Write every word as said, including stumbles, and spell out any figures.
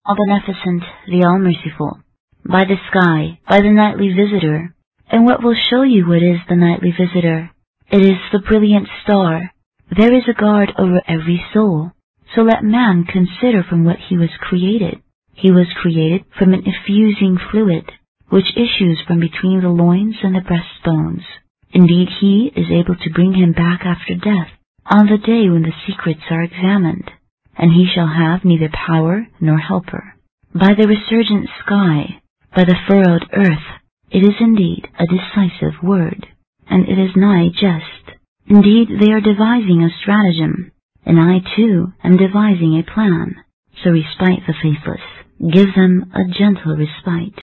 all-beneficent, the all-merciful, by the sky, by the nightly visitor. And what will show you what is the nightly visitor? It is the brilliant star. There is a guard over every soul. So let man consider from what he was created. He was created from an effusing fluid, which issues from between the loins and the breastbones. Indeed, he is able to bring him back after death, on the day when the secrets are examined, and he shall have neither power nor helper. By the resurgent sky, by the furrowed earth, it is indeed a decisive word, and it is nigh just. Indeed, they are devising a stratagem, and I too am devising a plan. So respite the faithless, give them a gentle respite.